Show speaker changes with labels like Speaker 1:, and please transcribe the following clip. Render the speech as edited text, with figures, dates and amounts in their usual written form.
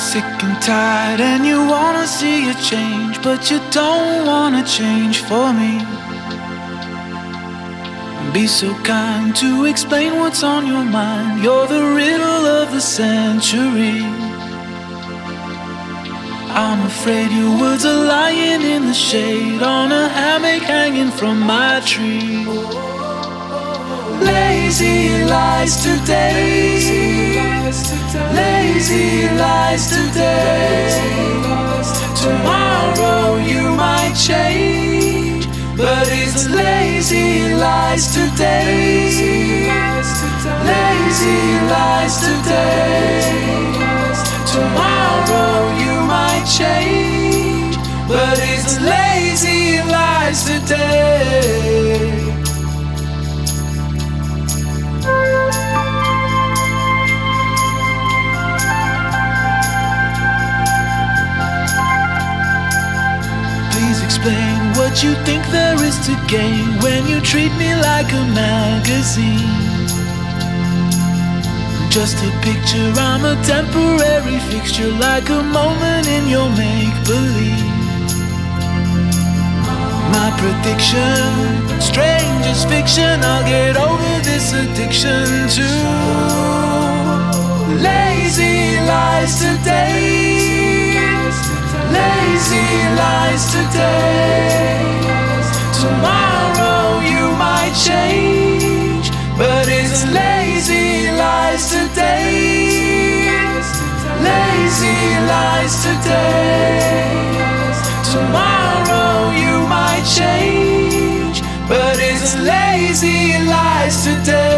Speaker 1: sick and tired and you wanna see a change, but you don't wanna change for me. Be so kind to explain what's on your mind. You're the riddle of the century. I'm afraid your words are lying in the shade on a hammock hanging from my tree. Lazy lies today, lazy lies today. Tomorrow you might change, but it's lazy lies today, lazy lies today. Tomorrow you might change, but it's lazy lies today. Please explain what you think there is to gain when you treat me like a magazine. Just a picture, I'm a temporary fixture, like a moment in your make-believe. My prediction, strange as fiction, I'll get over this addiction to lazy lies today, lazy lies today. Tomorrow you might change, but it's lazy lies today, lazy lies today. Tomorrow you might change, but it's lazy lies today.